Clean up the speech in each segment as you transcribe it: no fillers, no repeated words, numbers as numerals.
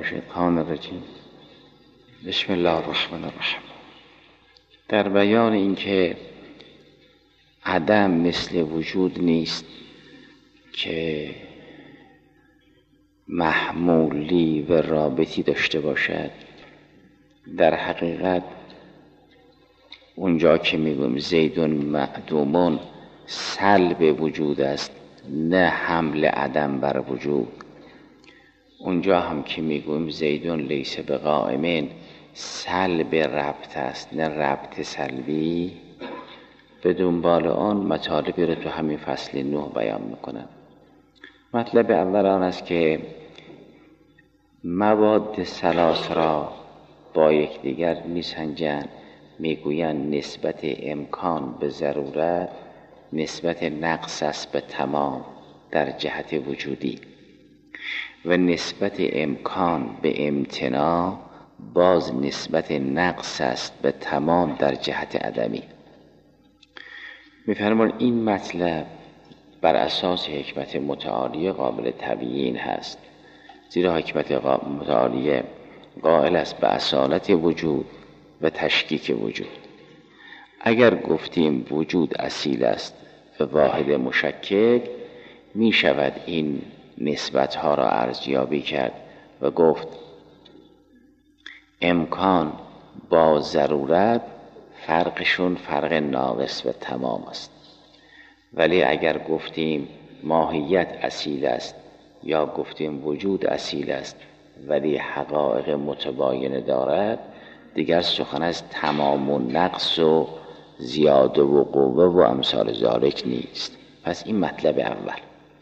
الشیطان الرجیم. بسم الله الرحمن الرحیم. در بیان اینکه عدم مثل وجود نیست که محمولی و رابطی داشته باشد، در حقیقت اونجا که میگویم زیدون معدومون سلب وجود است، نه حمل عدم بر وجود. اونجا هم که میگویم زیدون لیس بقائمین سلب ربط است، نه ربط سلبی. به دنبال آن مطالبی رو تو همین فصل 9 بیان میکنم. مطلب اول آن است که مواد ثلاث را با یکدیگر میسنجند، میگویند نسبت امکان به ضرورت نسبت نقص است به تمام در جهت وجودی، و نسبت امکان به امتناع باز نسبت نقص است به تمام در جهت عدمی. می‌فرمایند این مطلب بر اساس حکمت متعالیه قابل تبیین هست، زیرا حکمت متعالیه قائل است به اصالت وجود و تشکیک وجود. اگر گفتیم وجود اصیل است و واحد مشکک، می شود این نسبت ها را ارزیابی کرد و گفت امکان با ضرورت فرقشون فرق ناقص و تمام است. ولی اگر گفتیم ماهیت اصیل است یا گفتیم وجود اصیل است ولی حقایق متباینه دارد، دیگر سخن از تمام و نقص و زیاده و قوه و امثال ذالک نیست. پس این مطلب اول.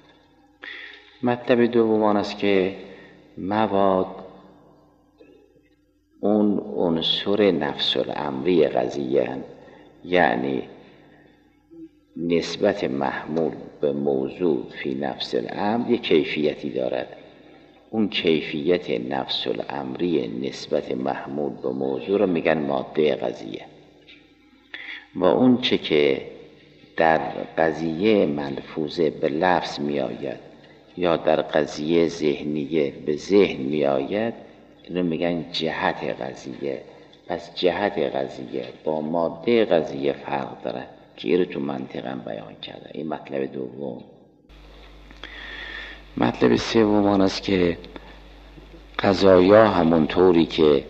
مطلب دوم آن است که مواد اون عنصر نفس الامری قضیه هستند، یعنی نسبت محمول به موضوع فی نفس الامر یک کیفیتی دارد. اون کیفیت نفس الامری نسبت محمول به موضوع رو میگن ماده قضیه. و اون چه که در قضیه ملفوظه به لفظ می آید یا در قضیه ذهنیه به ذهن می آید، اینو میگن جهت قضیه. پس جهت قضیه با ماده قضیه فرق داره که این رو تو منطقم بیان کرده. این مطلب دوم. مطلب سوم آن است که قضایا همونطوری که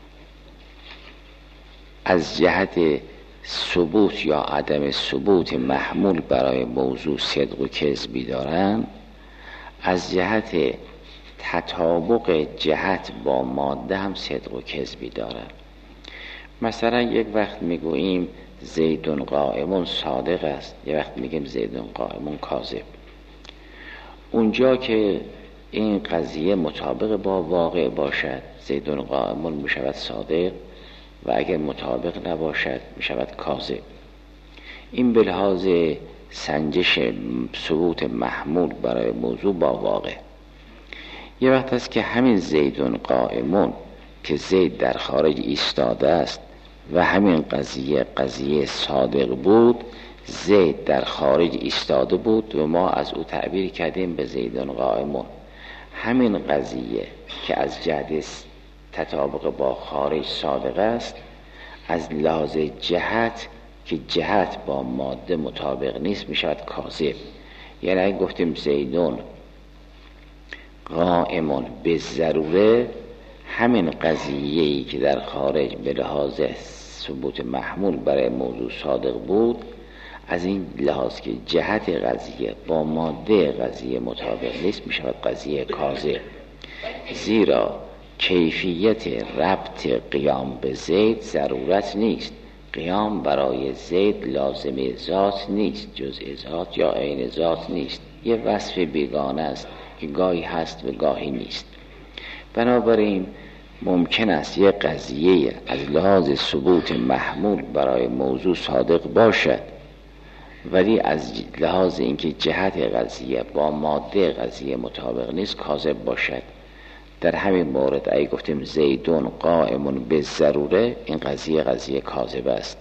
از جهت ثبوت یا عدم ثبوت محمول برای موضوع صدق و کذبی دارن، از جهت تطابق جهت با ماده هم صدق و کذبی دارن. مثلا یک وقت میگوییم زیدون قائمون صادق است، یک وقت میگیم زیدون قائمون کاذب. اونجا که این قضیه مطابق با واقع باشد زیدون قائمون میشود صادق، و اگر مطابق نباشد میشود کاذب. این به لحاظ سنجش ثبوت محمول برای موضوع با واقع. یه وقت است که همین زیدون قائمون که زید در خارج ایستاده است و همین قضیه صادق بود، زید در خارج ایستاده بود و ما از او تعبیر کردیم به زیدون قائمون. همین قضیه که از جهت تطابق با خارج صادق است، از لحاظ جهت که جهت با ماده مطابق نیست میشود کاذب. یعنی اگه گفتیم زیدون قائمون به ضروره، همین قضیه‌ای که در خارج به لحاظ ثبوت محمول برای موضوع صادق بود، از این لحاظ که جهت قضیه با ماده قضیه مطابق نیست میشود قضیه کاذب. زیرا کیفیت ربط قیام به زید ضرورت نیست. قیام برای زید لازم ذات نیست، جزء ذات یا عین ذات نیست، یه وصف بیگانه است که گاهی هست و گاهی نیست. بنابراین ممکن است یه قضیه از لحاظ ثبوت محمول برای موضوع صادق باشد، ولی از لحاظ اینکه جهت قضیه با ماده قضیه مطابق نیست کاذب باشد. در همین مورد اگه گفتیم زیدون قائمون به ضروره، این قضیه کاذب است.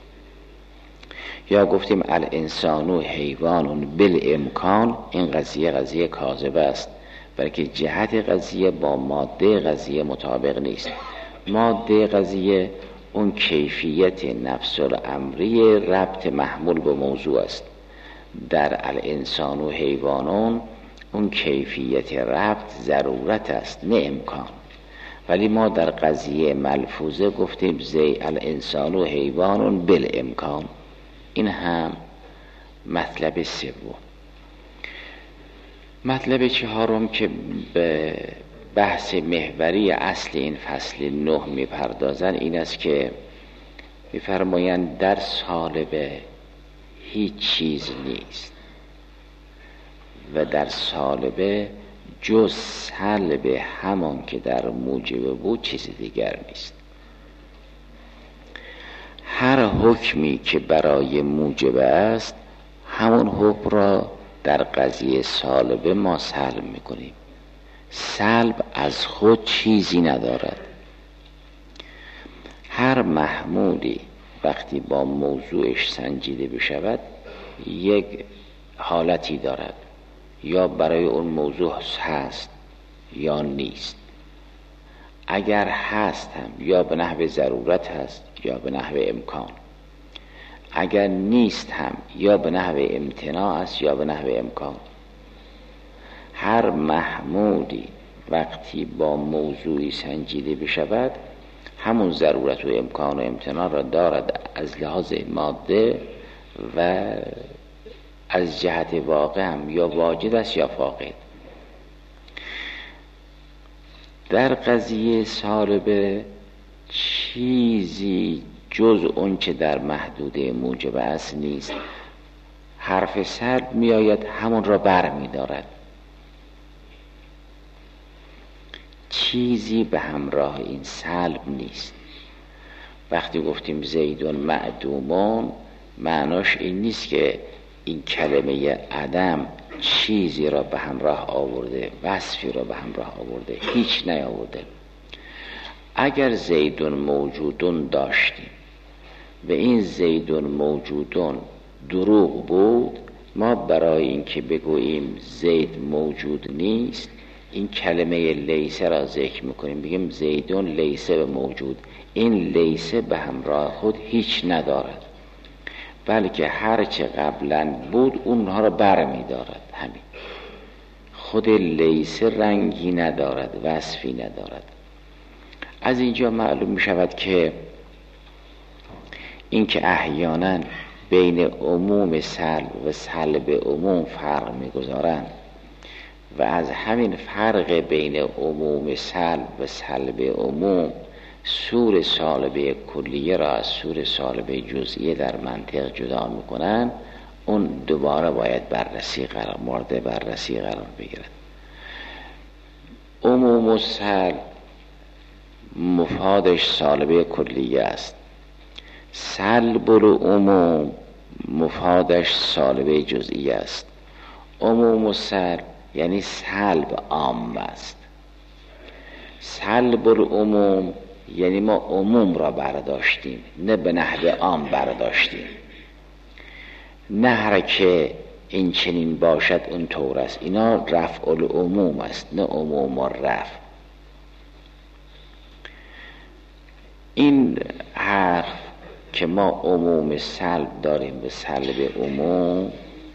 یا گفتیم الانسانو حیوانون بالامکان، این قضیه کاذب است. بلکه جهت قضیه با ماده قضیه مطابق نیست. ماده قضیه اون کیفیت نفس الامری ربط محمول به موضوع است. در الانسان و حیوانون اون کیفیت ربط ضرورت است نه امکان. ولی ما در قضیه ملفوظه گفتیم الانسان و حیوانون بالامکان. این هم مطلب سوم. مطلب چهارم که به بحث محوری اصل این فصل 9 میپردازن این است که میفرمایند در سالبه هیچ چیز نیست و در سالبه جز سلب همان که در موجب بود چیز دیگر نیست. هر حکمی که برای موجب است همون حکم را در قضیه سالبه ما سلب میکنیم. سلب از خود چیزی ندارد. هر محمولی وقتی با موضوعش سنجیده بشود یک حالتی دارد، یا برای اون موضوع هست یا نیست. اگر هست هم یا به نحو ضرورت هست یا به نحو امکان، اگر نیست هم یا به نحو امتناع است یا به نحو امکان. هر محمولی وقتی با موضوعی سنجیده بشود همون ضرورت و امکان و امتناع را دارد از لحاظ ماده و از جهت واقع هم یا واجد است یا فاقد. در قضیه سالبه چیزی جز اون چه در محدوده موجب است نیست. حرف سلب می آید همون را بر می دارد. چیزی به همراه این سلب نیست. وقتی گفتیم زیدون معدومون معناش این نیست که این کلمه عدم چیزی را به همراه آورده، وصفی را به همراه آورده، هیچ نیاورده. اگر زیدون موجودون داشتیم و این زیدون موجودون دروغ بود، ما برای اینکه بگوییم زید موجود نیست این کلمه لیسه را ذکر میکنیم، بگیم زیدون لیسه به موجود. این لیسه به همراه خود هیچ ندارد، بلکه هرچه قبلا بود اونها را بر می دارد. همین خود لیسه رنگی ندارد، وصفی ندارد. از اینجا معلوم می شود که این که احیانا بین عموم سلب و سلب عموم فرق می گذارند و از همین فرق بین عموم سلب و سلب عموم سور سالبه کلیه را از سور سالبه جزئیه در منطق جدا میکنن، اون دوباره باید مورد بررسی قرار بگیرد. عموم و سلب مفادش سالبه کلیه است. سلب العموم مفادش سالبه جزئیه است. عموم و سلب یعنی سلب عام است. سلب العموم یعنی ما عموم را برداشتیم نه به نحو عام برداشتیم. نه هر که این چنین باشد اون طور است. اینا رفع العموم است نه عموم و رفع. این حرف که ما عموم سلب داریم به سلب عموم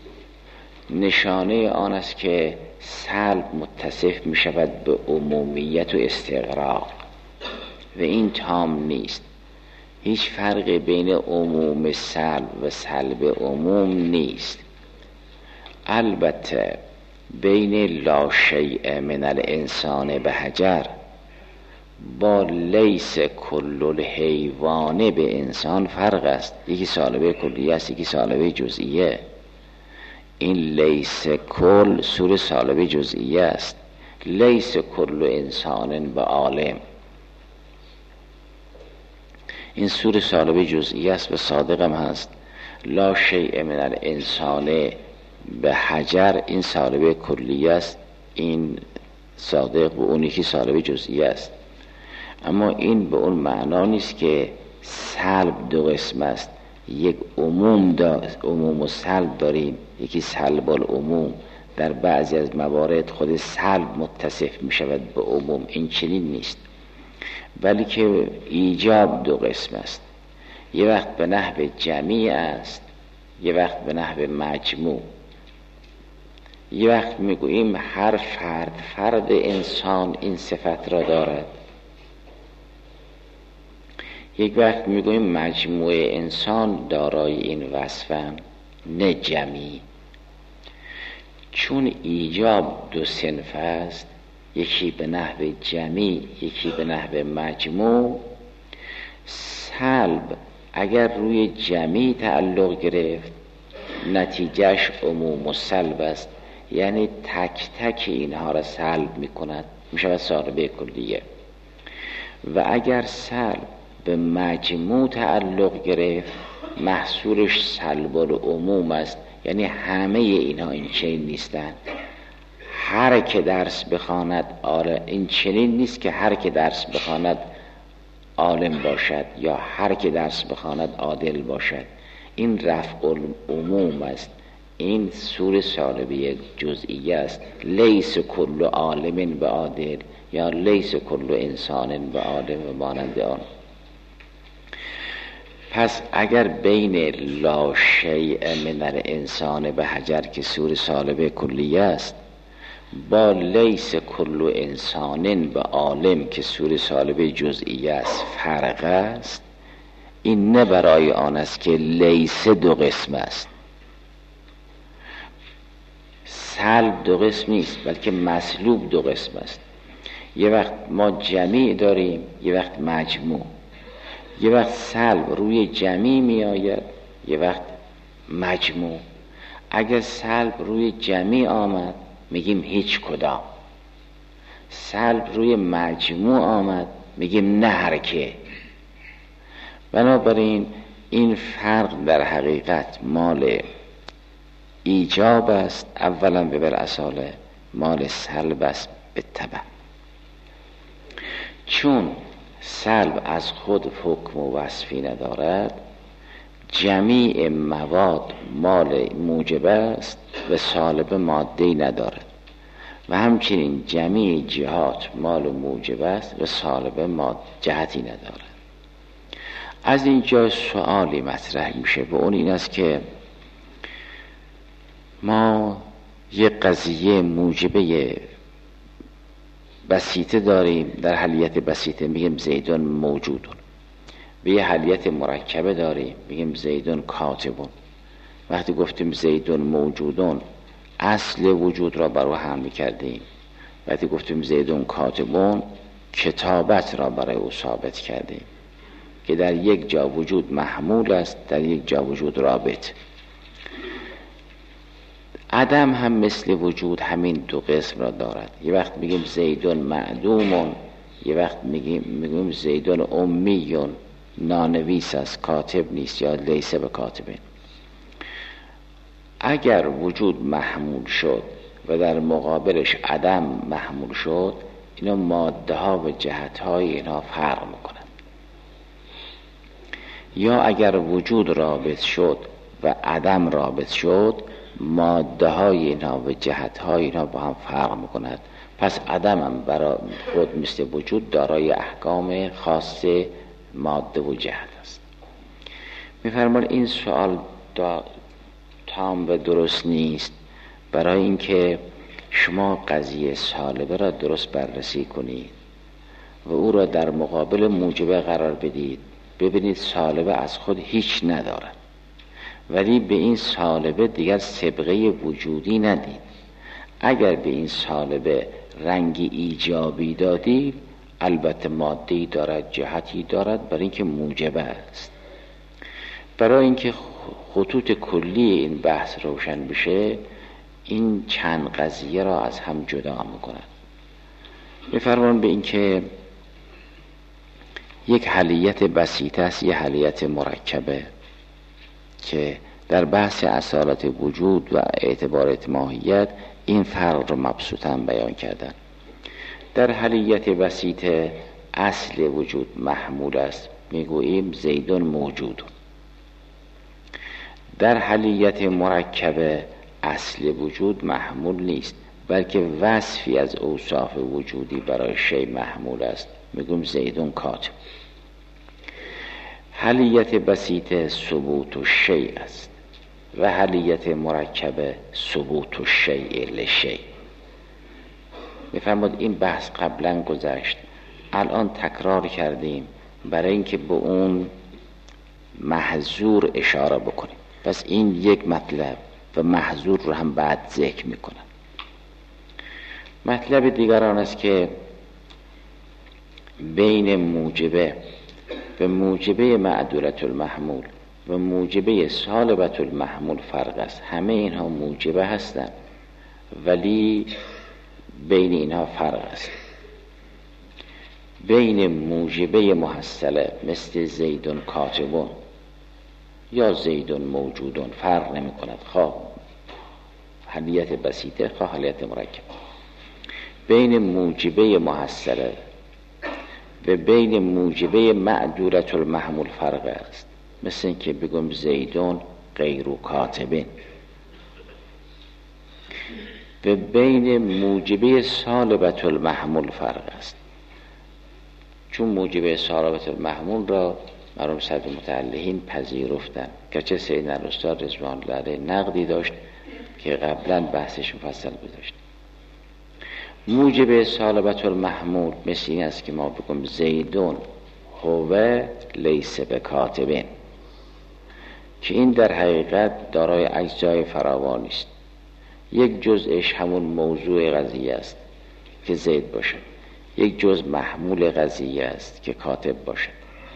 نشانه آن است که سلب متصف می شود به عمومیت و استغراق و این تام نیست. هیچ فرق بین عموم سلب و سلب عموم نیست. البته بین لا شیء من الانسان به حجر با لیس کل الحیوان به انسان فرق است. یکی سالبه کلیه است، یکی سالبه جزئیه. این لیس کل سور سالبه جزئیه است. لیس کل انسان به عالم، این سور سالبه جزئیه است و صادق هم هست. لا شیء من الانسان به حجر این سالبه کلیه است، این صادق و اون یکی سالبه جزئیه است. اما این به اون معنا نیست که سلب دو قسم است. یک عموم و سلب داریم، یکی سلب العموم در بعضی از موارد خود سلب متصف می شود به عموم. این چنین نیست، ولی که ایجاب دو قسم است. یه وقت به نحو جمعی است، یه وقت به نحو مجموع. یه وقت میگوییم هر فرد انسان این صفت را دارد، یک وقت میگوییم مجموعه انسان دارای این وصفن، نه جمعی. چون ایجاب دو صنف است، یکی به نحو جمعی، یکی به نحو مجموع، سلب اگر روی جمعی تعلق گرفت نتیجهش عموم و سلب است، یعنی تک تک اینها را سلب می کند، می شود سالبه کلیه. و اگر سلب به مجموع تعلق گرفت محصولش سلب العموم است، یعنی همه اینها این چنین نیستند. هر که درس بخواند این چنین نیست که هر که درس بخواند عالم باشد یا هر که درس بخواند عادل باشد. این رفع العموم است، این صور سالبه جزئیه است. لیس کل عالم به عادل یا لیس کل انسان به عالم و مانند آن. پس اگر بین لا شیء من الانسان به حجر که صور سالبه کلیه است با لیس کل انسان به عالم که صور سالبه جزئیه است فرق است، این نه برای آن است که لیس دو قسم است. سلب دو قسم نیست، بلکه مسلوب دو قسم است. یه وقت ما جمیع داریم، یه وقت مجموع. یه وقت سلب روی جمیع می آید، یه وقت مجموع. اگر سلب روی جمیع آمد میگیم هیچ کدام، سلب روی مجموع آمد میگیم نه هر که. بنابراین این فرق در حقیقت مال ایجاب است اولا به بالاصاله، مال سلب است به تبع. چون سلب از خود حکم و وصفی ندارد، جمیع مواد مال موجب است و سالب ماده‌ای ندارد و همچنین جمیع جهات مال موجب است و سالب جهتی ندارد. از اینجا سوالی مطرح میشه و اون این است که ما یک قضیه موجبه بسیطه داریم، در حلیت بسیطه میگیم زیدون موجودون، و یه حلیت مرکبه داریم میگیم زیدون کاتبون. وقتی گفتیم زیدون موجودون اصل وجود را برای هم میکردیم، وقتی گفتیم زیدون کاتبون کتابت را برای او ثابت کردیم که در یک جا وجود محمول است، در یک جا وجود رابط. عدم هم مثل وجود همین دو قسم را دارد. یه وقت میگیم زیدون معدومون، یه وقت میگیم زیدون امیون، نانویس است، کاتب نیست یا لیسه به کاتبین. اگر وجود محمول شد و در مقابلش عدم محمول شد، اینا ماده ها و جهت های اینا فرق میکنن. یا اگر وجود رابط شد و عدم رابط شد، ماده های اینا و جهت های اینا با هم فرق میکند. پس عدم هم برای خود مثل وجود دارای احکام خاص ماده و جهت است. میفرمان این سوال تام و درست نیست، برای اینکه شما قضیه سالبه را درست بررسی کنید و او را در مقابل موجبه قرار بدید. ببینید سالبه از خود هیچ ندارد، ولی به این سالبه دیگر سابقه وجودی ندید. اگر به این سالبه رنگی ایجابی دادید، البته ماده‌ای دارد، جهتی دارد، برای اینکه موجبه است. برای اینکه خطوط کلی این بحث روشن بشه، این چند قضیه را از هم جدا می‌کند. می‌فرمان به اینکه یک حلیت بسیطه است، یک حلیت مرکبه که در بحث اصالت وجود و اعتبارات ماهیت این فرق رو مبسوطاً بیان کردن. در حلیت بسیطه اصل وجود محمول است، میگوییم زیدون موجود. در حلیت مرکبه اصل وجود محمول نیست، بلکه وصفی از اوصاف وجودی برای شی محمول است. میگم زیدون کاتب. حلیت بسیط ثبوت الشیء است و حلیت مرکب ثبوت الشیء لشیء. میفرماد این بحث قبلا گذشت، الان تکرار کردیم برای اینکه به اون محظور اشاره بکنیم. پس این یک مطلب و محظور رو هم بعد ذکر میکنم. مطلب دیگر آن است که بین موجبه و موجبه معدولت المحمول و موجبه سالبت المحمول فرق است. همه اینها موجبه هستند ولی بین اینها فرق است. بین موجبه محصله مثل زیدون کاتبون یا زیدون موجودون فرق نمی کند، خواه حلیت بسیطه خواه حلیت مرکب. بین موجبه محصله و بین موجبه معدولت المحمول فرق است، مثل اینکه بگم زیدون غیر کاتبین. و بین موجبه سالبت المحمول فرق است، چون موجبه سالبت المحمول را مرحوم صدر متعلقین پذیرفتن، گرچه سید الاستاد رضوان الله علیه نقدی داشت که قبلا بحثش مفصل گذاشت. موجب سالبت المحمول مثل این است که ما بگم زیدون هو لیس بکاتبین، که این در حقیقت دارای اجزای فراوانی است. یک جزءش همون موضوع قضیه است که زید باشه، یک جزء محمول قضیه است که کاتب باشه.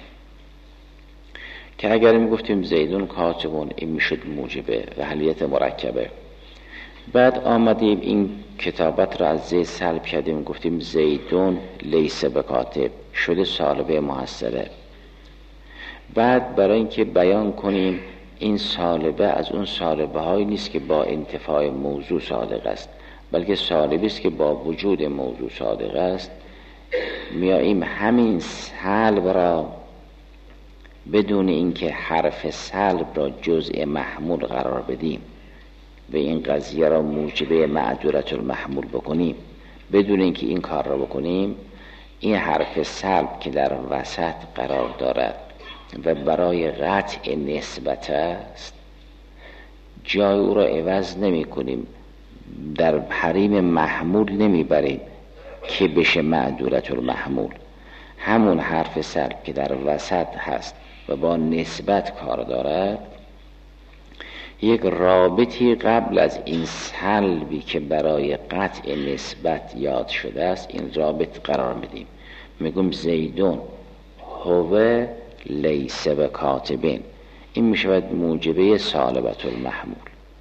که اگر می گفتیم زیدون کاتبون، این میشد موجبه و حلیت مرکبه. بعد آمدیم این کتابت را از زید سلب کردیم، گفتیم زیدون لیس بکاتب، شده سالبه محصله. بعد برای اینکه بیان کنیم این سالبه از اون سالبه هایی نیست که با انتفاع موضوع صادق است، بلکه سالبه است که با وجود موضوع صادق است، میاییم همین سلب را بدون اینکه حرف سلب را جزء محمول قرار بدیم و این قضیه را موجبه معدولت المحمول بکنیم، بدون اینکه این کار را بکنیم، این حرف سلب که در وسط قرار دارد و برای قطع نسبت است، جای او را عوض نمی کنیم، در حریم محمول نمی بریم که بشه معدولت المحمول. همون حرف سلب که در وسط هست و با نسبت کار دارد، یک رابطی قبل از این سلبی که برای قطع نسبت یاد شده است، این رابط قرار میدیم. میگم زیدون هو لیس بکاتبین، این میشود موجبه سالبت المحمول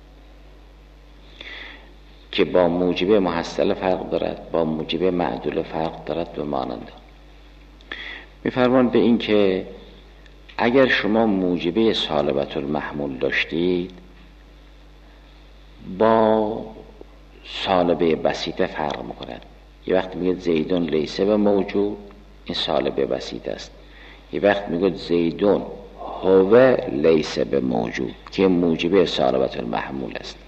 که با موجبه محصله فرق دارد، با موجبه معدوله فرق دارد و مانند. میفرمان به این که اگر شما موجبه سالبت المحمول داشتید، با سالبه بسیطه فرق میکند. یه وقت میگه زیدون لیسه به موجود، این سالبه بسیطه است. یه وقت میگه زیدون هو لیسه به موجود که موجبه سالبت المحمول است.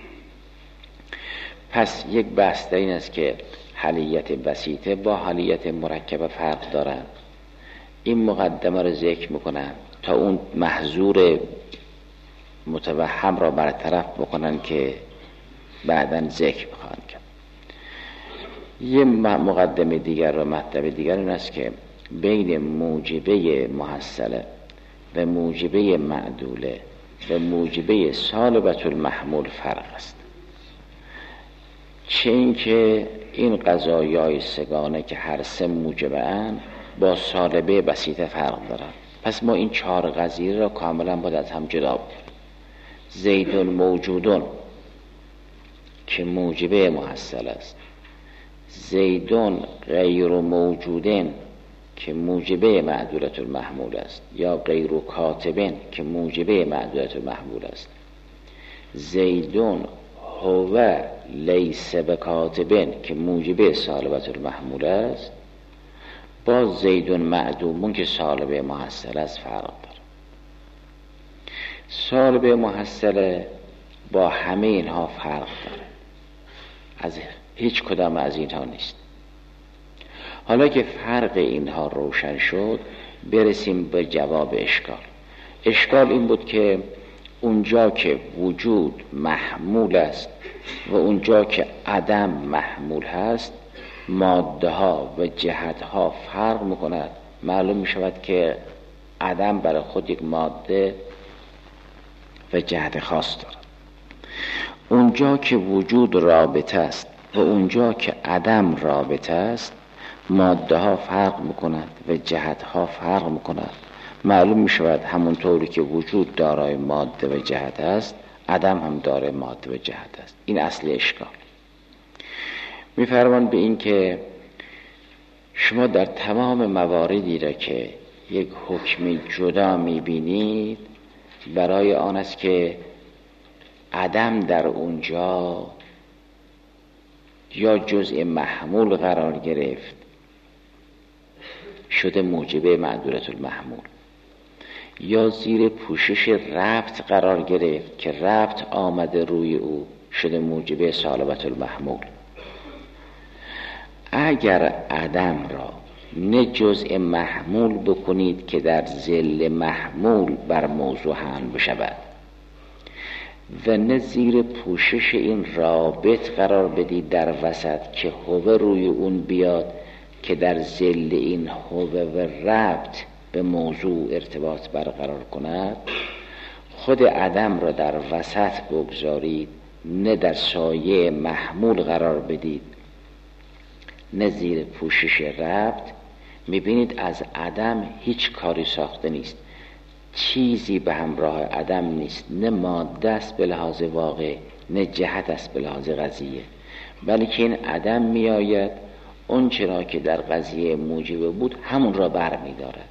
پس یک بحث این است که حلیت بسیطه با حلیت مرکب فرق دارند. این مقدمه رو ذکر میکنن تا اون محظور متوهم را برطرف بکنن که بعداً ذکر بخواهند کرد. یه مقدمه دیگر و مطلب دیگر این است که بین موجبه محصله و موجبه معدوله و موجبه سالبت المحمول فرق است. چه این که این قضایای سگانه که هر سه موجبه اند با سالبه بسیطه فرق دارند. پس ما این چهار قضیه را کاملا باید از هم جدا بکنیم. زیدون موجودون که موجبه محصل است، زیدون غیر موجودن که موجبه معدولت المحمول است، یا غیر کاتبن که موجبه معدولت المحمول است، زیدون هو لیس بکاتبن که موجبه سالبت المحمول است، با زیدون معدومون که سالبه محصل است فرق داره. سالبه محصله با همه اینها فرق داره، از هیچ کدام از اینها نیست. حالا که فرق اینها روشن شد، برسیم به جواب اشکال. اشکال این بود که اونجا که وجود محمول است و اونجا که عدم محمول هست، ماده ها و جهت ها فرق میکند. معلوم میشود که عدم برای خود یک ماده و جهت خاص دارد. اونجا که وجود رابطه است و اونجا که عدم رابطه است، ماده ها فرق میکنند و جهت ها فرق میکنند. معلوم میشود همونطوری که وجود دارای ماده و جهت است، عدم هم دارای ماده و جهت است. این اصل اشکال. میفرمان به این که شما در تمام مواردی را که یک حکم جدا میبینید، برای آن است که عدم در اونجا یا جزء محمول قرار گرفت، شده موجبه معدولت المحمول، یا زیر پوشش ربط قرار گرفت که ربط آمده روی او، شده موجبه سالبت المحمول. اگر عدم را نه جزء محمول بکنید که در ظل محمول بر موضوع حمل بشود و نه زیر پوشش این رابط قرار بدید در وسط که هوه روی اون بیاد که در ظل این هوه و ربط به موضوع ارتباط برقرار کند، خود عدم را در وسط بگذارید، نه در سایه محمول قرار بدید نه زیر پوشش ربط، میبینید از عدم هیچ کاری ساخته نیست، چیزی به همراه عدم نیست، نه ماده است به لحاظ واقع نه جهت است به لحاظ قضیه، بلکه این عدم میآید اون چرا که در قضیه موجب بود همون را بر می‌دارد.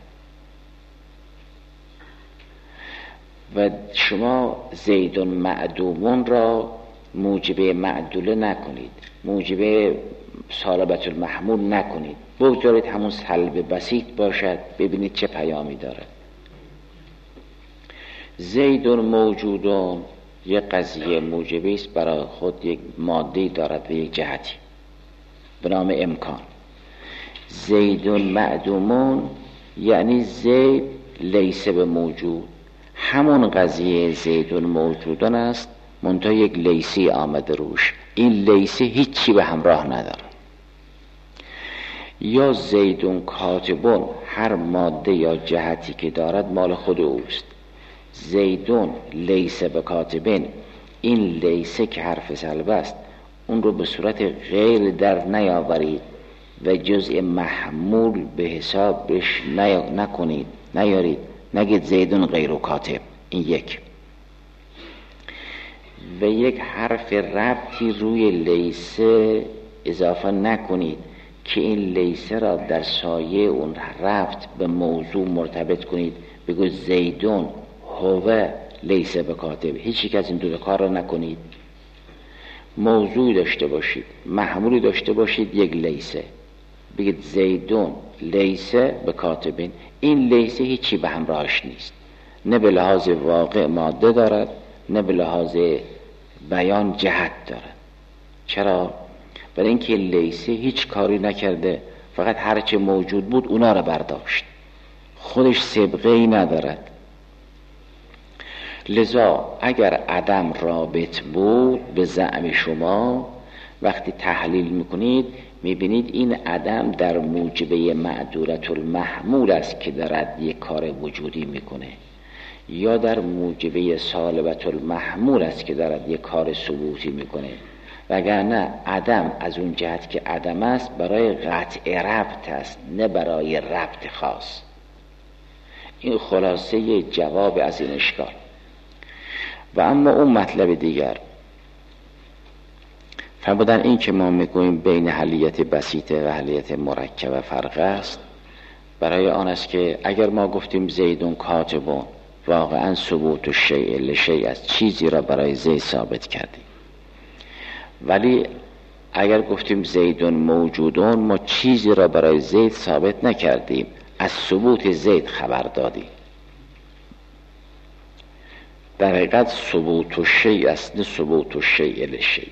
و شما زید معدومون را موجب معدوله نکنید، موجب سالبت المحمول نکنید، بگذارید همون سلب بسیط باشد، ببینید چه پیامی دارد. زید موجودون یک قضیه موجبی است، برای خود یک ماده دارد و یک جهتی به نام امکان. زید معدومون یعنی زید لیس به موجود، همون قضیه زید موجودان است، منتها یک لیسی آمده روش، این لیسی هیچی به همراه نداره. یا زیدون کاتبون، هر ماده یا جهتی که دارد مال خود اوست. زیدون لیس به کاتبین، این لیسه که حرف سلب است اون رو به صورت غیر در نیاورید و جزء محمول به حسابش نکنید، نیارید، نگید زیدون غیر و کاتب. این یک. و یک حرف ربطی روی لیسه اضافه نکنید که این لیسه را در سایه اون ربط به موضوع مرتبط کنید، بگو زیدون هو لیسه به کاتب. هیچ یک از این دو کار را نکنید. موضوعی داشته باشید، محمولی داشته باشید، یک لیسه، بگید زیدون لیسه به کاتبین. این لیسه هیچی به همراهش نیست، نه به لحاظ واقع ماده دارد نه به لحاظ بیان جهت دارد. چرا؟ برای اینکه لیسه هیچ کاری نکرده، فقط هرچه موجود بود اونا را برداشت، خودش سابقه ای ندارد. لذا اگر عدم رابط بود به زعم شما، وقتی تحلیل میکنید میبینید این عدم در موجبه معدولت المحمول است که دارد یک کار وجودی میکنه، یا در موجبه سالبت المحمول است که دارد یک کار ثبوتی میکنه. وگرنه عدم از اون جهت که عدم است برای قطع ربط است، نه برای ربط خاص. این خلاصه جواب از این اشکال. و اما اون مطلب دیگر فرمودن این که ما میگوییم بین حلیت بسیطه و حلیت مرکبه فرق است، برای آن است که اگر ما گفتیم زیدون کاتبون، واقعا ثبوت الشیء لشیء است، چیزی را برای زید ثابت کردیم. ولی اگر گفتیم زیدون موجودون، ما چیزی را برای زید ثابت نکردیم، از ثبوت زید خبر دادیم. در حقیقت ثبوت الشیء است، نه ثبوت الشیء للشیء.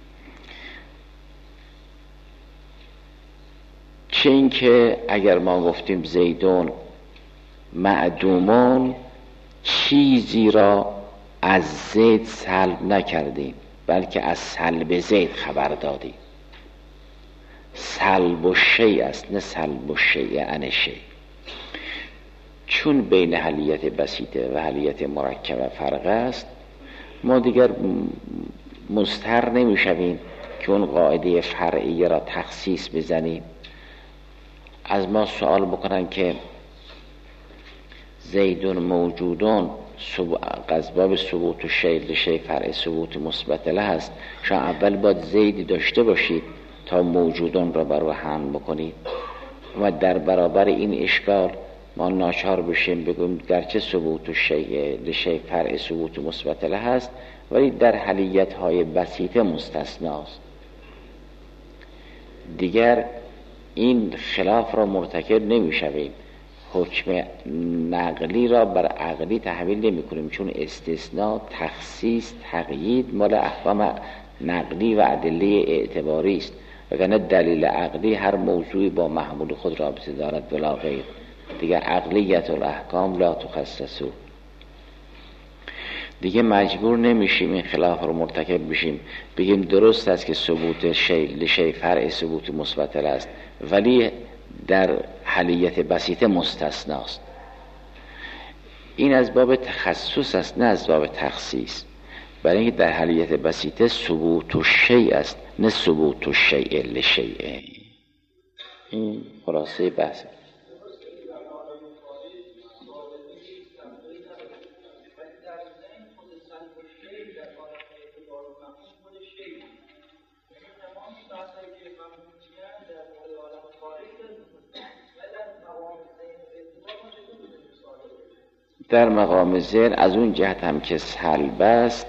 چه این که اگر ما گفتیم زیدون معدومون، چیزی را از زید سلب نکردیم بلکه از سلب زید خبر دادیم. سلب الشیء است، نه سلب الشیء عن الشیء. چون بین حلیت بسیطه و حلیت مرکبه فرق است، ما دیگر مضطر نمیشویم که اون قاعده فرعیه را تخصیص بزنیم. از ما سوال بکنن که زیدون موجودون قذباب ثبوت الشیء للشیء فرع ثبوت مثبت له است، شما اول باید زیدی داشته باشید تا موجودون را بر وهن بکنید و در برابر این اشکال ما ناچار بشیم بگویم گرچه ثبوت الشیء للشیء فرع ثبوت مثبت له است ولی در حلیت های بسیطه مستثناست. دیگر این خلاف را مرتکب نمیشویم، حکم نقلی را بر عقلی تحویل نمی کنیم، چون استثناء، تخصیص، تقیید مال احکام نقلی و ادله اعتباری است، وگرنه دلیل عقلی هر موضوعی با محمول خود رابطه دارد بلا غیر. دیگر عقلیت الاحکام لا تخصصو. دیگه مجبور نمیشیم این خلاف رو مرتکب بشیم بگیم درست است که ثبوت شیء لشیء فرع ثبوت مثبت است ولی در حلیت بسیطه مستثناست. این از باب تخصص است نه از باب تخصیص، برای اینکه در حلیت بسیطه ثبوت الشیء است نه ثبوت الشیء لشیء. این خلاصه بحث. در مقام ذهن از اون جهت هم که سلب است،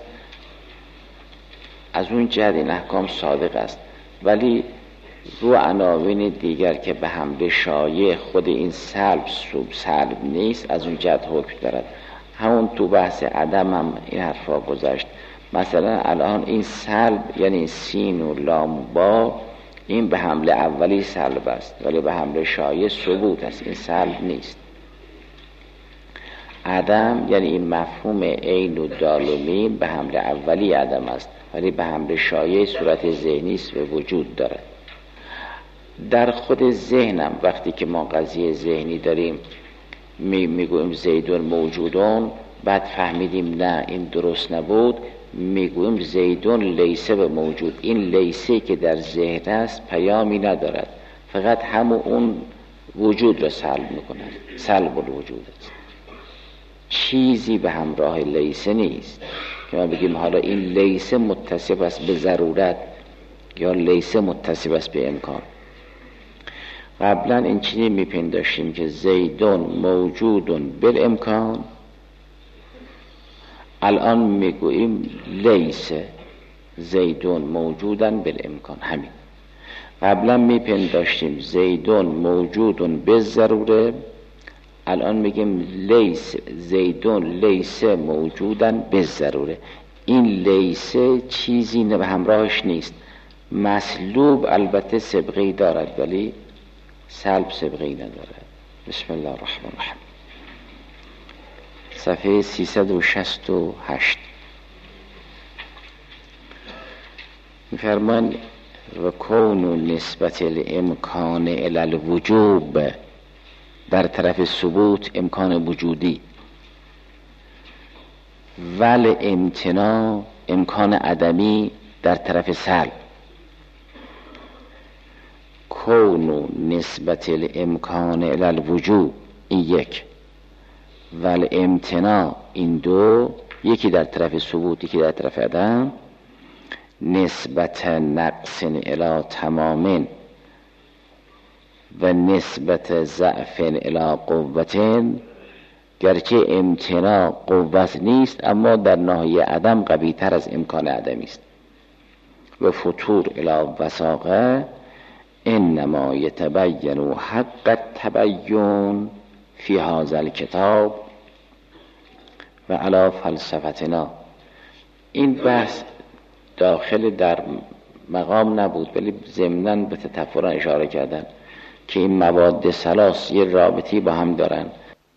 از اون جهت این احکام صادق است، ولی رو عناوین دیگر که به حمله شایع خود این سلب نیست، از اون جهت حکم دارد. همون تو بحث عدم هم این حرفا گذشت. مثلا الان این سلب یعنی سین و لام با، این به حمله اولی سلب است ولی به حمله شایع ثبوت است، این سلب نیست. عدم یعنی این مفهوم عین و دال و میم به حمله اولی عدم است ولی به حمله شایع صورت ذهنی است و وجود دارد. در خود ذهنم وقتی که ما قضیه ذهنی داریم میگویم زیدون موجودون، بعد فهمیدیم نه این درست نبود، میگویم زیدون لیسه به موجود. این لیسه که در ذهن است پیامی ندارد، فقط همون اون وجود را سلب میکند، سلب الوجود است. چیزی به همراه لیسه نیست که ما بگیم حالا این لیسه متصف است به ضرورت یا لیسه متصف است به امکان. قبلا این چیزی میپنداشتیم که زیدون موجودون بالامکان، الان میگوییم لیسه زیدون موجودن بالامکان. همین قبلا میپنداشتیم زیدون موجودون بالضروره، الان میگیم لیس زیدون لیسه موجودن بالضروره. این لیسه چیزی به همراهش نیست. مسلوب البته سبقی دارد ولی سلب سبقی ندارد. بسم الله الرحمن الرحیم. صفحه 368 می‌فرمان و کون نسبت الامکان الی الوجوب، در طرف ثبوت امکان وجودی، ول امتناع امکان عدمی در طرف سلب. کون نسبت الامکان الی الوجوب این یک، ول امتناع این دو، یکی در طرف ثبوت یکی در طرف عدم. نسبت نقص الی تمام و نسبت ضعف الی قوة، گرچه امتناع قوت نیست اما در ناحیه عدم قوی تر از امکان عدمی است. و فتور الی وساقه، انما یتبین حق التبین فی هذا الکتاب و علی فلسفتنا. این بحث داخل در مقام نبود، ولی ضمناً به تطفرا اشاره کردن که این مواد ثلاث یه رابطی با هم دارن.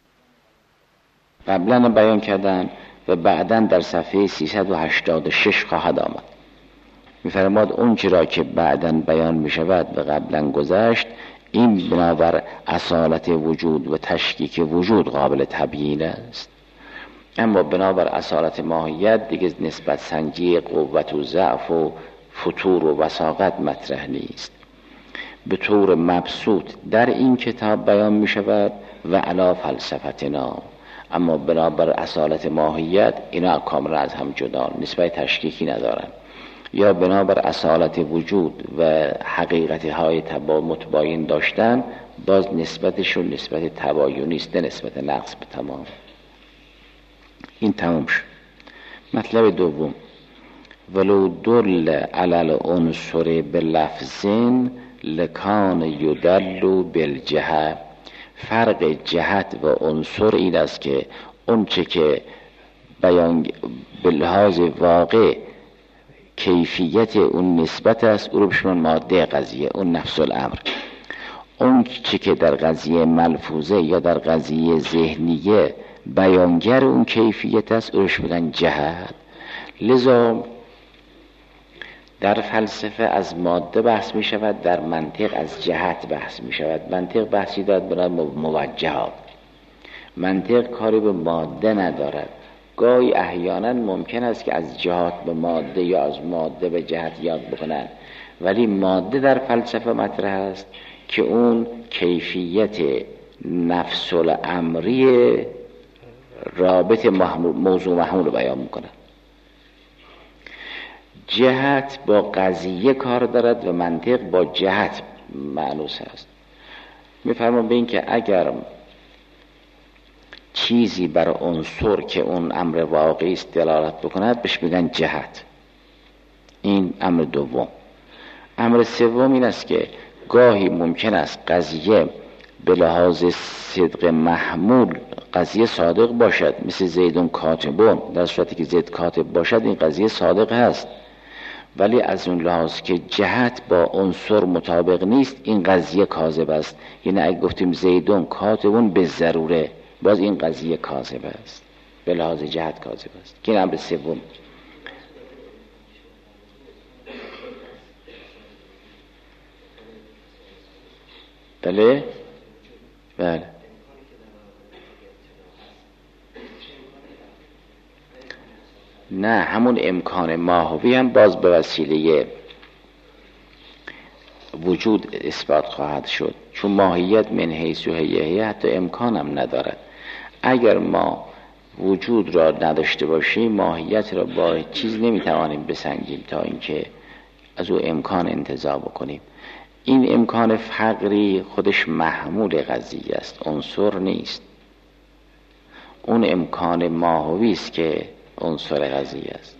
قبلا بیان کردن و بعداً در صفحه 386 خواهد آمد. می‌فرماد اون چرا که بعداً بیان می‌شود و قبلا گذشت، این بنابر اصالت وجود و تشکیک وجود قابل تبیین است، اما بنابر اصالت ماهیت دیگه نسبت سنجی قوت و ضعف و فتور و وساقت مطرح نیست. به طور مبسوط در این کتاب بیان می شود و علی فلسفتنا، اما بنابر اصالت ماهیت اینا کاملا از هم جدا، نسبت تشکیکی ندارن. یا بنابر اصالت وجود و حقیقت های متباین داشتن، باز نسبتشون نسبت تباینی است، نه نسبت نقص به تمام. این تمام شد. مطلب دوم، ولو دل علی العنصر بلفظین لکان یدل بالجهه. فرق جهت و عنصر این است که اون چه که بیان به لحاظ واقع کیفیت اون نسبت است، او رو بشمون ماده قضیه، اون نفس الامر. اون چه که در قضیه ملفوظه یا در قضیه ذهنیه بیانگر اون کیفیت است، او روش بگن جهت. لذا در فلسفه از ماده بحث می شود، در منطق از جهت بحث می شود. منطق بحثی دارد برای موجهات، منطق کاری به ماده ندارد. گاهی احیانا ممکن است که از جهات به ماده یا از ماده به جهت یاد بکنند، ولی ماده در فلسفه مطرح است که اون کیفیت نفس الامری رابط موضوع محمول رو بیان میکنه. جهت با قضیه کار دارد و منطق با جهت معنوس است. میفرمان به این که اگر چیزی بر عنصر که اون امر واقعی است دلالت بکند، بهش میگن جهت. این امر دوم. امر سوم این است که گاهی ممکن است قضیه به لحاظ صدق محمول قضیه صادق باشد، مثل زیدون کاتبون. در صورتی که زید کاتب باشد این قضیه صادق هست، ولی از اون لحاظ که جهت با عنصر مطابق نیست این قضیه کاذب است. یعنی اگه گفتیم زیدون کاتبون به ضروره، باز این قضیه کاذب است، به لحاظ جهت کاذب است. که این امر سوم. بله بله نه، همون امکان ماهوی هم باز به وسیله وجود اثبات خواهد شد، چون ماهیت من حیث و هیئه حتی امکان هم ندارد. اگر ما وجود را نداشته باشیم ماهیت را با چیز نمیتوانیم بسنجیم تا اینکه از او امکان انتزاع بکنیم. این امکان فقری خودش محمول قضیه است، عنصر نیست. اون امکان ماهوی است که عنصر قضیه است.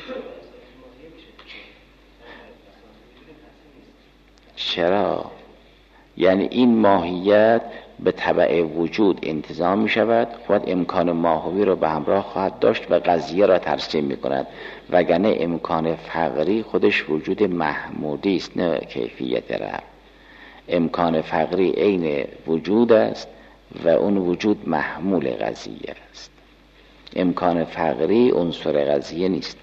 چرا؟ یعنی این ماهیت به تبع وجود انتظام می شود، خود امکان ماهوی رو به همراه خواهد داشت و قضیه را ترسیم می کند. وگرنه امکان فقری خودش وجود محمودی است، نه کیفیت رب. امکان فقری عین وجود است و اون وجود محمول قضیه است. امکان فقری عنصر قضیه نیست.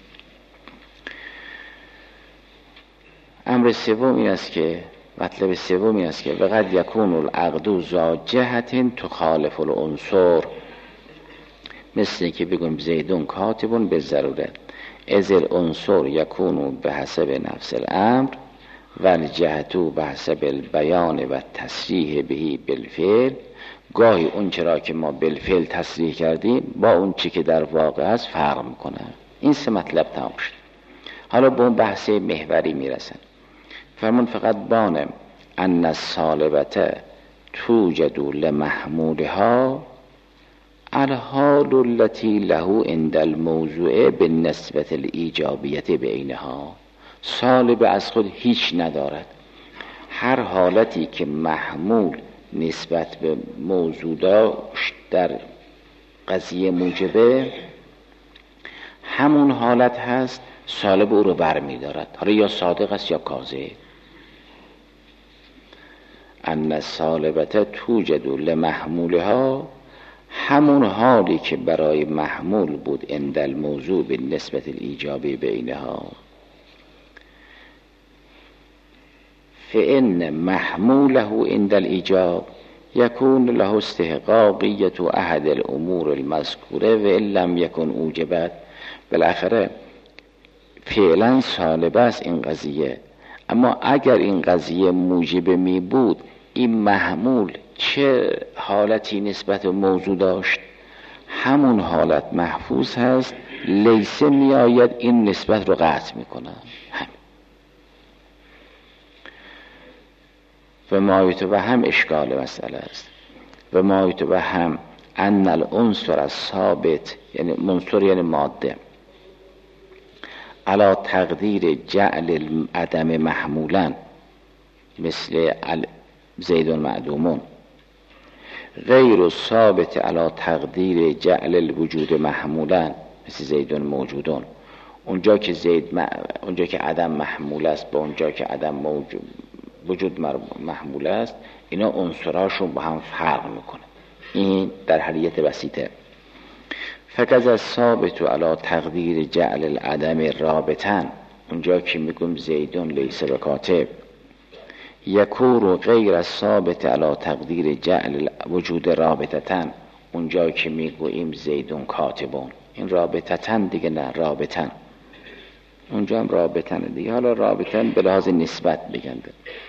امر سوم این است که مطلب سوم این است که وقد یکون العقد ذا جهت تخالف العنصر، مثل که بگویم زیدون کاتبون به ضروره، از العنصر یکون به حسب نفس الامر و الجهت به حسب البیان و تصریح بهی بالفعل. گاهی اون چرا که ما بالفعل تصریح کردیم با اون چی که در واقع است فرق میکنه. این سه مطلب تمام شد. حالا به اون بحث محوری میرسن. فرمون فقط بانم ان السالبت توجد لمحمولها الحال التي له عند الموضوع بالنسبة الایجابیت بعینها. سالب از خود هیچ ندارد. هر حالتی که محمول نسبت به موضوع داشت در قضیه موجبه، همون حالت هست سالب او رو برمی دارد، حالا یا صادق است یا کاذب. ان السالبت توجد لمحمولها، همون حالی که برای محمول بود عند الموضوع به نسبت الایجابی بینها، فإن محموله عند الایجاب یکون له استحقاقیت احد الامور المذکوره و ان لم یکن اوجبت. بالاخره فعلا سالب است این قضیه، اما اگر این قضیه موجب می بود، این محمول چه حالتی نسبت به موضوع داشت؟ همون حالت محفوظ هست، لیسه می آید این نسبت رو قطع می کنن. و ما یتوهم اشکال مسئله است. و ما یتوهم ان العنصر الثابت، یعنی عنصر یعنی ماده، علی تقدیر جعل العدم محمولا مثل زید معدومون، غیر ثابت علی تقدیر جعل الوجود محمولا مثل زید موجودون. اونجا که عدم محمول است با اونجا که عدم وجود محمول است، اینا عنصراشون با هم فرق میکنه. این در حلیت بسیطه. فکذ الثابت علی تقدیر جعل العدم رابطن، اونجا که میگم زیدون لیس بکاتب، یکون غیر ثابت علی تقدیر جعل وجود رابطتن، اونجا که میگوییم زیدون کاتبون. این رابطتن دیگه نه رابطن، اونجا هم رابطن دیگه. حالا رابطن به لحاظ نسبت بگنده.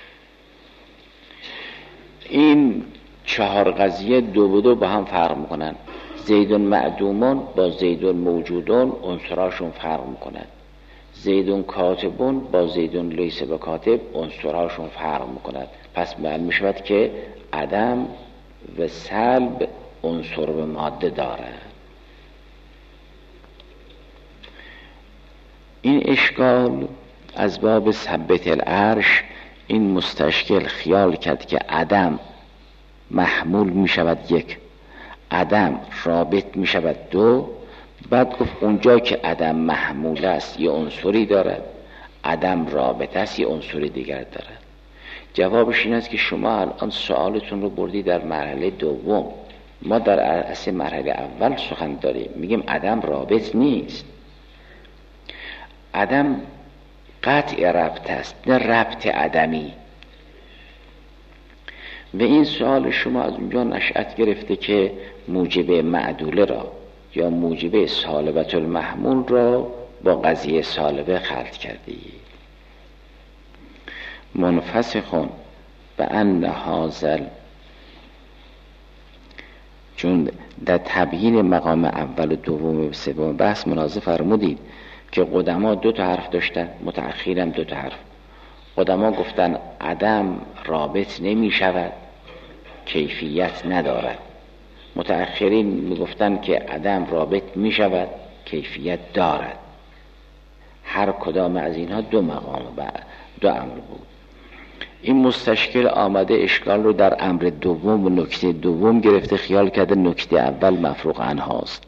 این 4 قضیه دو به دو با هم فرق میکنن. زیدون معدومون با زیدون موجودون عنصراشون فرق میکنن. زیدون کاتبون با زیدون لیس بکاتب عنصراشون فرق میکنن. پس معلوم میشود که عدم و سلب عنصر به ماده داره. این اشکال از باب ثبت العرش، این مستشکل خیال کرد که عدم محمول می شود 1، عدم رابط می شود 2، بعد گفت اونجا که عدم محمول است یه عنصری دارد، عدم رابط است یه عنصری دیگر دارد. جوابش این است که شما الان سوالتون رو بردی در مرحله دوم، ما در اصل مرحله اول سخن داریم. میگیم عدم رابط نیست، عدم قطع ربط است نه ربط عدمی. و این سوال شما از اونجا نشأت گرفته که موجب معدوله را یا موجب سالبت المحمول را با قضیه سالبه خلط کردی. منفسخون به ان حاصل، چون در تبیین مقام اول و دوم و سوم بحث مناظره فرمودید که قدما 2 تا حرف داشتن، متأخرین 2 تا حرف. قدما گفتن عدم رابط نمی شود، کیفیت ندارد. متأخرین می گفتن که عدم رابط می شود، کیفیت دارد. هر کدام از اینها 2 مقام و 2 امر بود. این مستشکل آمده اشکال رو در امر دوم و نکته دوم گرفته، خیال کرده نکته اول مفروغ عنهاست.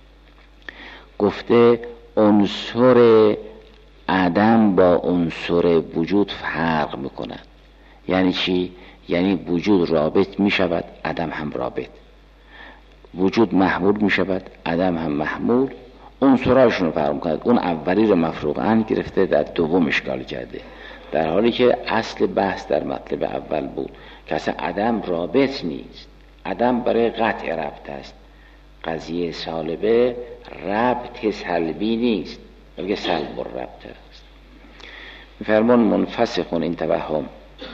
گفته عنصر عدم با عنصر وجود فرق میکنن. یعنی چی؟ یعنی وجود رابط میشود، عدم هم رابط. وجود محمول میشود، عدم هم محمول. عنصراشون رو فرق میکنند. اون اولی رو مفروغ عنه گرفته، در دوم اشکال کرده، در حالی که اصل بحث در مطلب اول بود که اصلا عدم رابط نیست. عدم برای قطع ربط است. قضیه سالبه ربط سلبی نیست، بلکه سلب ربط است. می‌فرمان منفسخون این توهم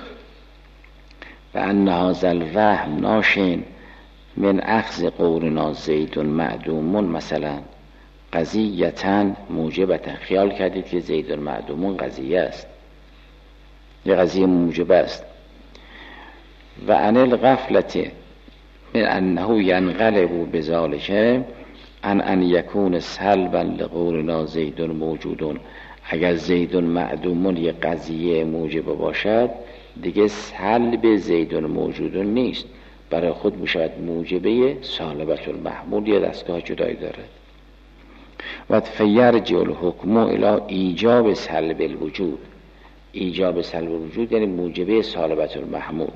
و ان هذا الوهم ناشئ من اخذ قولنا زید معدوم مثلا قضیةً موجبة. خیال کردید که زید معدوم قضیه است، یه قضیه موجب است. و عن الغفلة من انه ینقلب بذلك ان یکون سلبا لقولنا زید موجودون. اگر زید معدوم یه قضیه موجب باشد، دیگه سلب زید موجودون نیست، برای خود میشود موجبه سالبت المحمول، یه دستگاه جدایی دارد. و فیرجع الحکم الی ایجاب سلب الوجود. ایجاب سلب الوجود یعنی موجبه سالبة المحمول.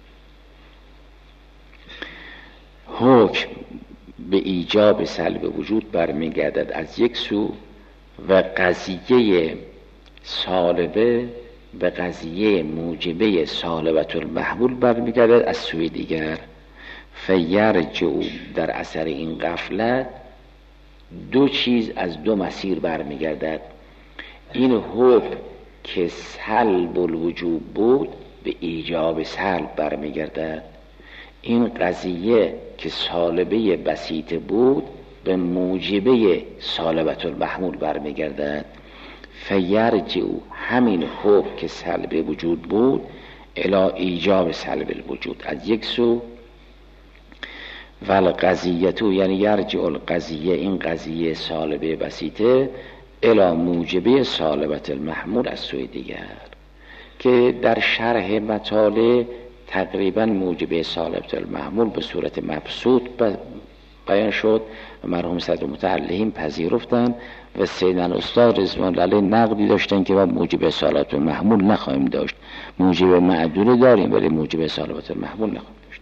حکم به ایجاب سلب وجود برمیگردد از یک سو و قضیه سالبه به قضیه موجبه سالبة المحمول برمیگردد از سوی دیگر. فیرجع، در اثر این غفلت دو چیز از دو مسیر برمیگردد. این حکم که سلب الوجود بود به ایجاب سلب برمیگردد. این قضیه که سالبه بسیطه بود به موجبه سالبة المحمول برمیگردد. فیرجع، همین حکم که سلب وجود بود، الی ایجاب سلب الوجود از یک سو، و القضیه یعنی یرجع القضیه، این قضیه سالبه بسیطه، الی موجبه سالبة المحمول از سوی دیگر، که در شرح مطالع تقریبا موجبه سالبة المحمول به صورت مبسوط بیان شد و مرحوم صدر متعلهین پذیرفتن و سیدن استاد رضوان الله نقدی داشتن که ما موجبه سالبة المحمول نخواهیم داشت، موجبه معدول داریم ولی موجبه سالبة المحمول نخواهیم داشت.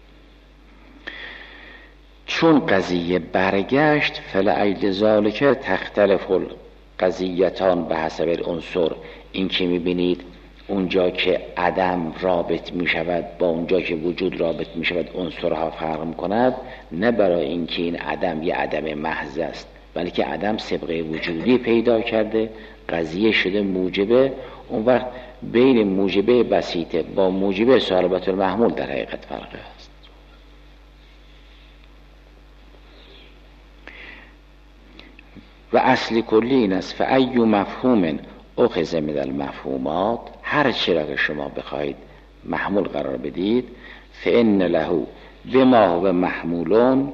چون قضیه برگشت فلعیل ذالک تختلف القضیتان به حسب العنصر. این که میبینید اونجا که عدم رابط می شود با اونجا که وجود رابط می شود عنصرها فرق می کند، نه برای اینکه این عدم یه عدم محض است، بلکه عدم سبقه وجودی پیدا کرده، قضیه شده موجبه. اون وقت بین موجبه بسیطه با موجبه سالبة المحمول در حقیقت فرق است. و اصل کلی این است فأی مفهوم اخذ من المفهومات، هر چی را که شما بخواهید محمول قرار بدید، فإن له بما هو محمول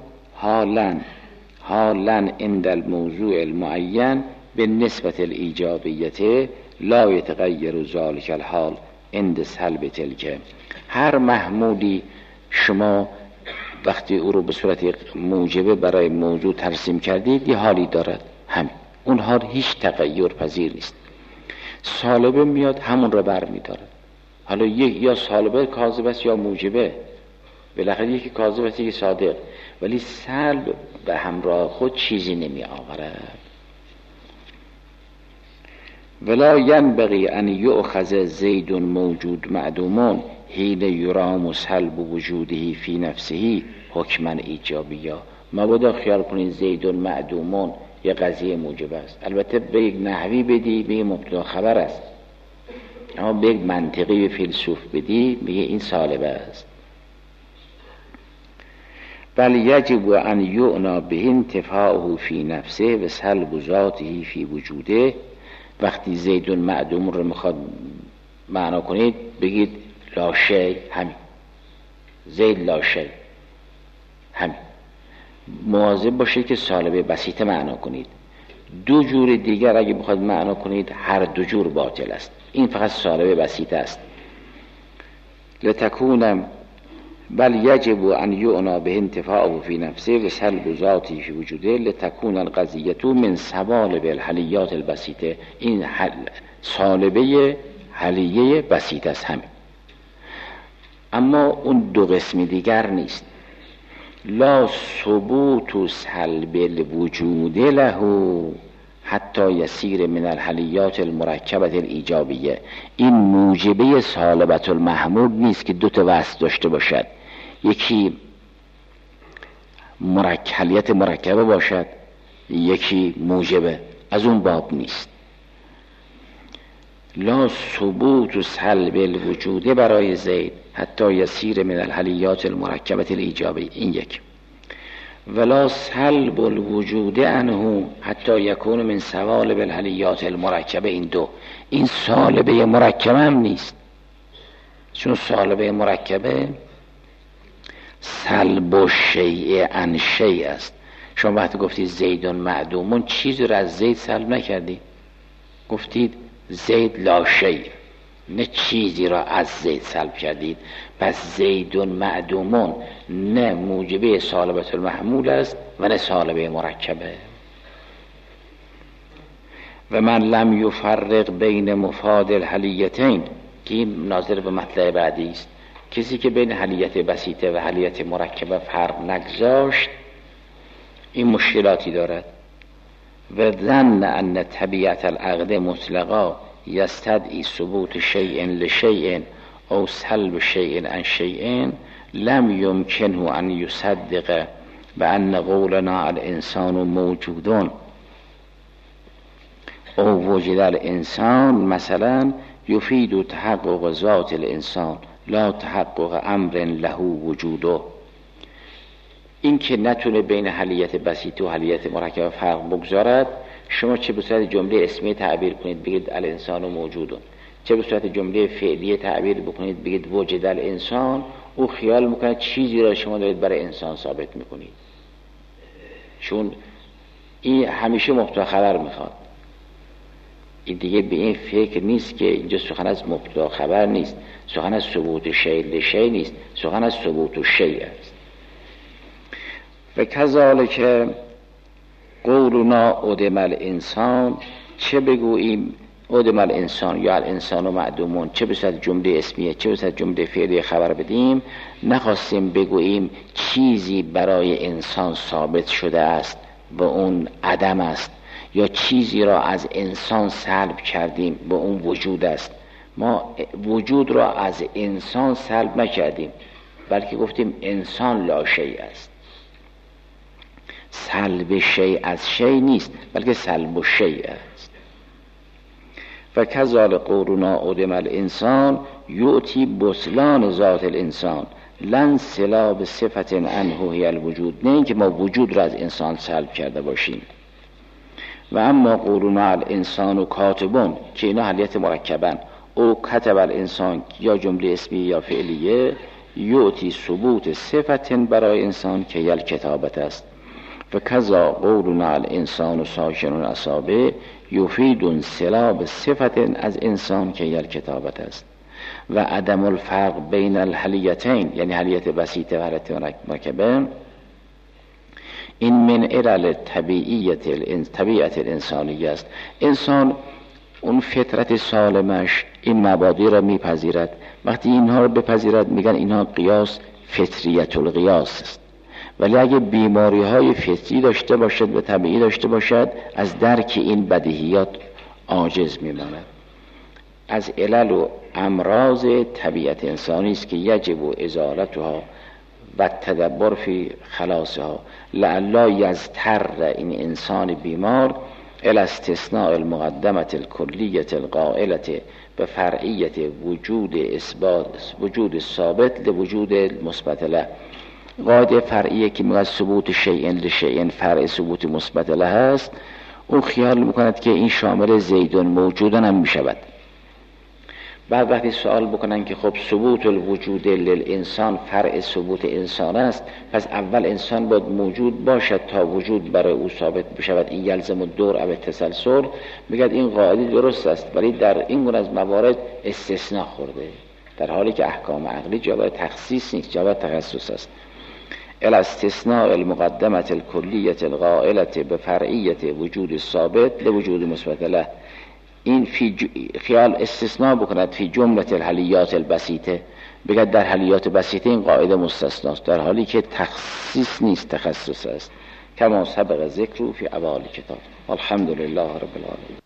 حالا عند الموضوع المعین بالنسبة الایجابیت لا یتغیر ذلك الحال عند سلب تلک. هر محمولی شما وقتی او رو به صورت موجبه برای موضوع ترسیم کردید یه حالی دارد، هم اون حال هیچ تغییر پذیر نیست. سالبه میاد همون رو بر میداره. حالا یا سالبه کاذب است یا موجبه، بالاخره یکی کاذب است یکی صادق، ولی سلب به همراه خود چیزی نمی آورد. ولا ینبغی ان یؤخذ زید موجود معدوم حین یرام سلب وجوده فی نفسه حکما ایجابیا. مبادا خیال کنید زید معدوم یه قضیه موجب است، البته به یک نحوی بدی به مبتدا خبر است، اما به یک منطقی به فیلسوف بدی میگه این سالبه است. بل یجب ان یعنا به انتفاعه فی نفسه و سلب ذاته فی وجوده. وقتی زید معدوم رو میخواد معنا کنید بگید لا شی، همین زید لا شی، همین. مواظب باشید که سالبه بسیطه معنا کنید. دو جور دیگر اگه بخواید معنا کنید هر دو جور باطل است، این فقط سالبه بسیطه است. لتکونم بل یجب ان یعنا به انتفاعه فی نفسه و سلب ذاته فی وجوده لتکون القضیه من سوالب الحلیات البسیطه. این سالبه حلیه بسیطه است همین، اما اون دو قسم دیگر نیست. لا ثبوت سلب الوجود له حتی یسیر من الحلیات المرکبه الایجابیه. این موجبه سالبة المحمول نیست که دو تا وصف داشته باشد، یکی حلیت مرکبه باشد یکی موجبه، از اون باب نیست. لا ثبوت سلب الوجود برای زید حتی یسیر من الحلیات المرکبه الایجابی، این یک. ولا سلب الوجود عنه حتی یکون من سوالب الحلیات المرکبه، این دو. این سالبه مرکبه هم نیست، چون سالبه مرکبه سلب الشیء عن شیء است. شما وقتی گفتید زیدون معدومون چیزی را از زید سلب نکردید، گفتید زید لا شیء، نه چیزی را از زید سلب کردید. پس زیدون معدومون نه موجبه سالبة المحمول است و نه سالبه مرکبه. و من لم یفرق بین مفاد الحلیتین، که این ناظر به مطلع بعدی است، کسی که بین حلیت بسیطه و حلیت مرکبه فرق نگذاشت این مشکلاتی دارد. و ظن ان طبیعت العقد مطلقا یستدعی ثبوت شیء لشیء او سلب شیء عن شیء لم یمکنه ان یصدق بان قولنا الانسان موجود او وجد الانسان مثلا یفید تحقق ذات الانسان لا تحقق امر له وجوده. این که نتونه بین حلیت بسیطه و حلیت مرکبه فرق بگذارد، شما چه به صورت جمله اسمی تعبیر کنید بگید الانسان موجود، چه به صورت جمله فعلی تعبیر بکنید بگید وجد الانسان، او خیال میکنه چیزی را شما دارید برای انسان ثابت میکنید، چون این همیشه مبتدا خبر میخواد. این دیگه به این فکر نیست که اینجا سخن از مبتدا خبر نیست، سخن از ثبوت شیء لشیء نیست، سخن از ثبوت شیء است. و کذالک قولنا ادم الانسان، چه بگوییم ادم الانسان یا الانسان و معدومون، چه به صورت جمله اسمیه چه به صورت جمله فعلی خبر بدیم، نخواستیم بگوییم چیزی برای انسان ثابت شده است به اون عدم است، یا چیزی را از انسان سلب کردیم به اون وجود است. ما وجود را از انسان سلب نکردیم، بلکه گفتیم انسان لا شیء است. سلب شیء از شیء نیست، بلکه سلب شیء است. و کذالک قولنا ادم الانسان یؤتی بطلان ذات الانسان لن سلاب صفت عنه هی الوجود، نه اینکه ما وجود را از انسان سلب کرده باشیم. و اما قولنا الانسان کاتبون، که اینا حلیت مرکبن، او کتب الانسان یا جمله اسمی یا فعلیه، یؤتی ثبوت صفت برای انسان که یل کتابت است. و کذا قولنا الانسان ساکن الاصابع یفید انسلاب صفت از انسان که یل کتابت است. و عدم الفرق بین الحلیتین، یعنی حلیت بسیطه و حلیت مرکبه، این من علل طبیعت الانسانی است. انسان اون فطرت سالمش این مبادی را میپذیرد، وقتی اینها را بپذیرد میگن اینها قیاس فطریت القیاس است. ولی اگه بیماری های فطری داشته باشد و طبیعی داشته باشد، از درک این بدیهیات عاجز میماند. از علل و امراض طبیعت انسانی است که یجب ازالتها و تدبر فی خلاصها لعلا یضطر این انسان بیمار الی استثناء المقدمه الکلیه القائله به فرعیت وجود ثابت لوجود مثبت له. قاعده فرعیه که میگه ثبوت شیء لشیء فرع ثبوت مثبت له است، اون خیال میکند که این شامل زیدون موجودن هم میشود. بعد وقتی سوال بکنن که خب ثبوت الوجود للانسان فرع ثبوت انسان است، پس اول انسان باید موجود باشد تا وجود برای او ثابت بشود، این یلزم الدور او التسلسل، میگه این قاعده درست است، ولی در این گونه از موارد استثناء خورده، در حالی که احکام عقلی جواب تخصیص نیست، جواب تخصص است. الاستثناء المقدمه الکلیه القائله به فرعیت وجود ثابت لوجود مثبت له، این خیال استثناء بکند فی جمله الحلیات البسیطه، بگد در حلیات بسیطه این قاعده مستثناست، در حالی که تخصیص نیست، تخصص است، کما سبق ذکر فی اول کتاب. الحمدلله رب العالمین.